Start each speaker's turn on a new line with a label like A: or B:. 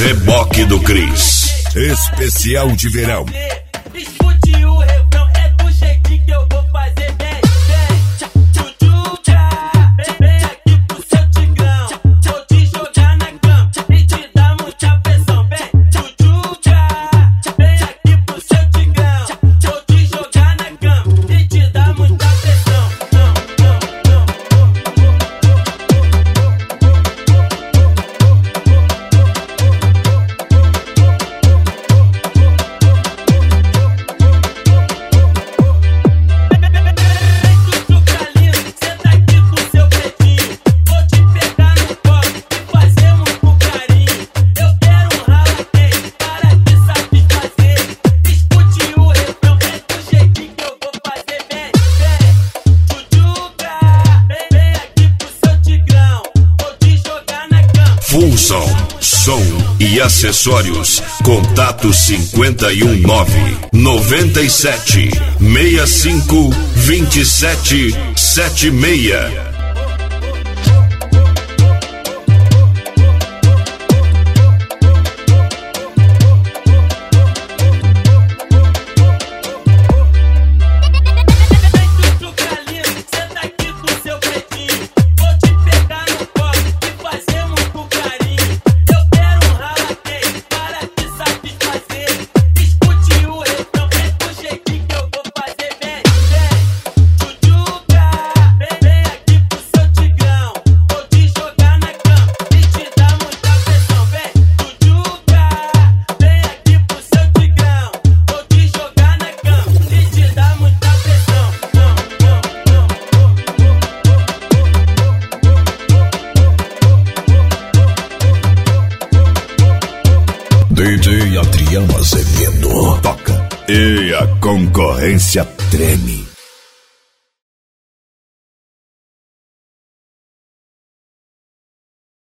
A: Reboque do Cris.
B: Especial de verão.
C: Escute o refrão, é do jeitinho que eu vou fazer. Vem, vem aqui pro seu tigrão. Vou te jogar na cama e te dar muita pressão. Vem aqui pro seu tigrão. Vou te jogar na cama e te dar muita pressão.
A: Função, som e acessórios. Contato 519-97-65-27-76.
B: DJ Adriano Azevedo toca e a concorrência treme.